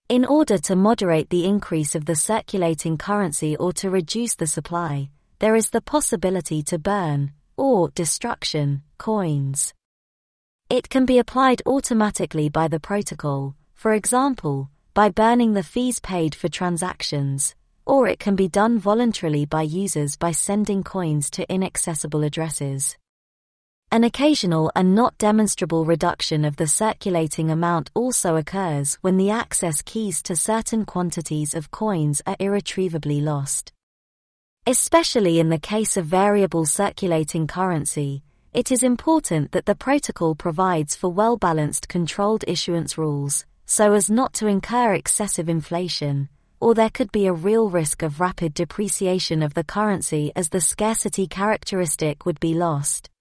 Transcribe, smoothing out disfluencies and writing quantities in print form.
In order to moderate the increase of the circulating currency or to reduce the supply, there is the possibility to burn, or destruction, coins. It can be applied automatically by the protocol, for example, by burning the fees paid for transactions, or it can be done voluntarily by users by sending coins to inaccessible addresses. An occasional and not demonstrable reduction of the circulating amount also occurs when the access keys to certain quantities of coins are irretrievably lost. Especially in the case of variable circulating currency, it is important that the protocol provides for well-balanced controlled issuance rules, so as not to incur excessive inflation, or there could be a real risk of rapid depreciation of the currency as the scarcity characteristic would be lost.